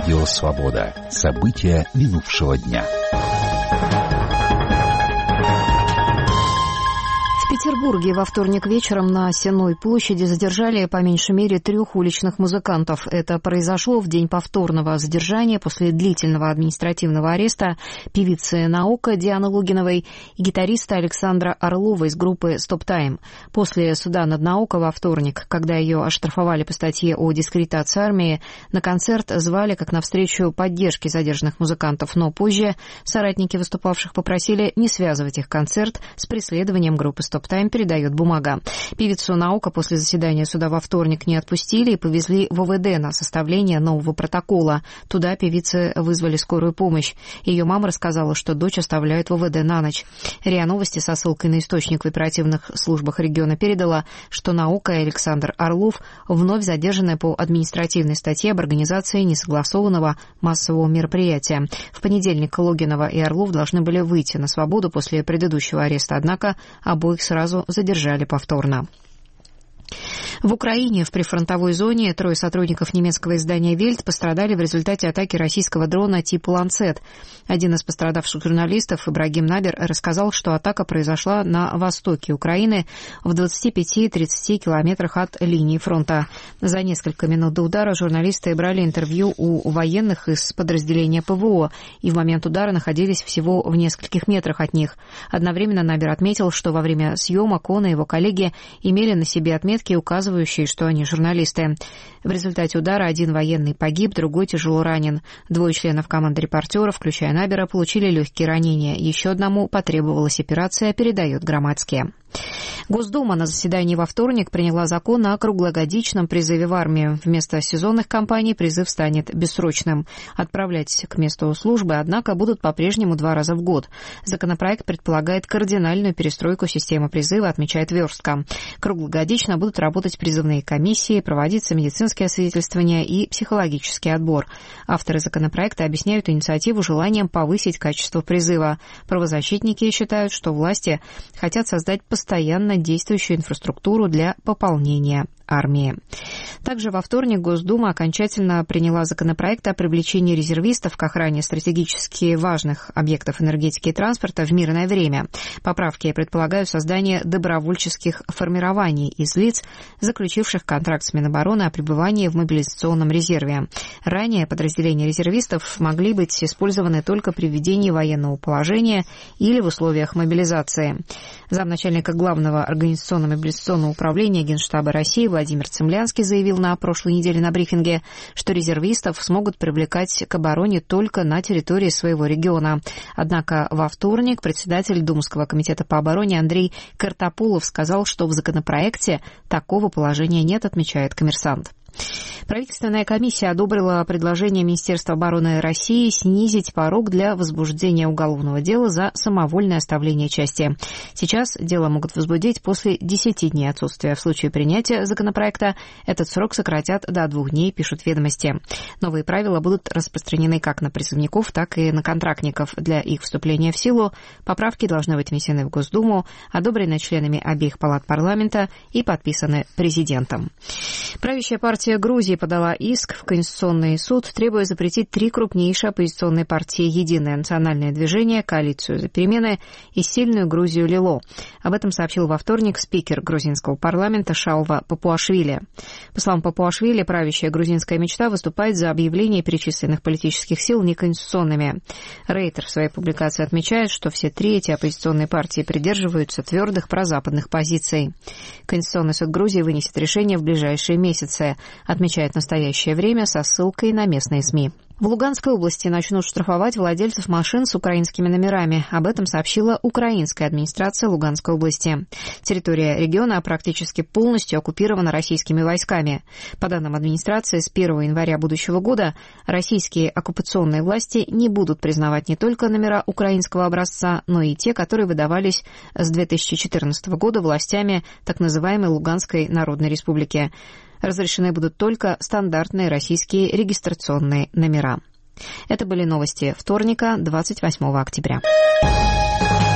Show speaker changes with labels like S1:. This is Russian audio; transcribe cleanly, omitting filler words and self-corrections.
S1: Радио «Свобода». События минувшего дня.
S2: В Петербурге во вторник вечером на Сенной площади задержали по меньшей мере 3 уличных музыкантов. Это произошло в день повторного задержания после длительного административного ареста певицы «Наока» Дианы Логиновой и гитариста Александра Орлова из группы «Стоп Тайм». После суда над «Наока» во вторник, когда ее оштрафовали по статье о дискредитации армии, на концерт звали как на встречу поддержки задержанных музыкантов, но позже соратники выступавших попросили не связывать их концерт с преследованием группы «Стоп Тайм», передает «Бумага». Певицу «Наока» после заседания суда во вторник не отпустили и повезли в ОВД на составление нового протокола. Туда певицы вызвали скорую помощь. Ее мама рассказала, что дочь оставляют в ОВД на ночь. РИА Новости со ссылкой на источник в оперативных службах региона передала, что «Наока» и Александр Орлов вновь задержаны по административной статье об организации несогласованного массового мероприятия. В понедельник Логинова и Орлов должны были выйти на свободу после предыдущего ареста, однако обоих сразу задержали повторно. В Украине, в прифронтовой зоне, 3 сотрудников немецкого издания «Вельт» пострадали в результате атаки российского дрона типа «Ланцет». Один из пострадавших журналистов, Ибрагим Набер, рассказал, что атака произошла на востоке Украины, в 25-30 километрах от линии фронта. За несколько минут до удара журналисты брали интервью у военных из подразделения ПВО и в момент удара находились всего в нескольких метрах от них. Одновременно Набер отметил, что во время съемок он и его коллеги имели на себе отметки, указывающие, что они журналисты. В результате удара один военный погиб, другой тяжело ранен. 2 членов команды репортеров, включая Набера, получили легкие ранения. Еще одному потребовалась операция, передает Громадский. Госдума на заседании во вторник приняла закон о круглогодичном призыве в армию. Вместо сезонных кампаний призыв станет бессрочным. Отправлять к месту службы, однако, будут по-прежнему 2 раза в год. Законопроект предполагает кардинальную перестройку системы призыва, отмечает Верстка. Круглогодично будут работать призывные комиссии, проводиться медицинские освидетельствования и психологический отбор. Авторы законопроекта объясняют инициативу желанием повысить качество призыва. Правозащитники считают, что власти хотят создать постоянно действующую инфраструктуру для пополнения армии. Также во вторник Госдума окончательно приняла законопроект о привлечении резервистов к охране стратегически важных объектов энергетики и транспорта в мирное время. Поправки предполагают создание добровольческих формирований из лиц, заключивших контракт с Минобороны о пребывании в мобилизационном резерве. Ранее подразделения резервистов могли быть использованы только при введении военного положения или в условиях мобилизации. Замначальника Главного организационно-мобилизационного управления Генштаба России Владимир Цемлянский заявил на прошлой неделе на брифинге, что резервистов смогут привлекать к обороне только на территории своего региона. Однако во вторник председатель Думского комитета по обороне Андрей Картопулов сказал, что в законопроекте такого положения нет, отмечает «Коммерсант». Правительственная комиссия одобрила предложение Министерства обороны России снизить порог для возбуждения уголовного дела за самовольное оставление части. Сейчас дело могут возбудить после 10 дней отсутствия. В случае принятия законопроекта этот срок сократят до 2 дней, пишут «Ведомости». Новые правила будут распространены как на призывников, так и на контрактников. Для их вступления в силу поправки должны быть внесены в Госдуму, одобрены членами обеих палат парламента и подписаны президентом. Правящая партия Грузии подала иск в Конституционный суд, требуя запретить 3 крупнейшие оппозиционные партии: «Единое национальное движение», «Коалицию за перемены» и «Сильную Грузию Лило». Об этом сообщил во вторник спикер грузинского парламента Шаува Папуашвили. По словам Папуашвили, правящая грузинская мечта выступает за объявление перечисленных политических сил неконституционными. Рейтер в своей публикации отмечает, что все 3 эти оппозиционные партии придерживаются твердых прозападных позиций. Конституционный суд Грузии вынесет решение в ближайшие месяцы, отмечает «Настоящее время» со ссылкой на местные СМИ. В Луганской области начнут штрафовать владельцев машин с украинскими номерами. Об этом сообщила украинская администрация Луганской области. Территория региона практически полностью оккупирована российскими войсками. По данным администрации, с 1 января будущего года российские оккупационные власти не будут признавать не только номера украинского образца, но и те, которые выдавались с 2014 года властями так называемой Луганской Народной Республики. Разрешены будут только стандартные российские регистрационные номера. Это были новости вторника, 28 октября.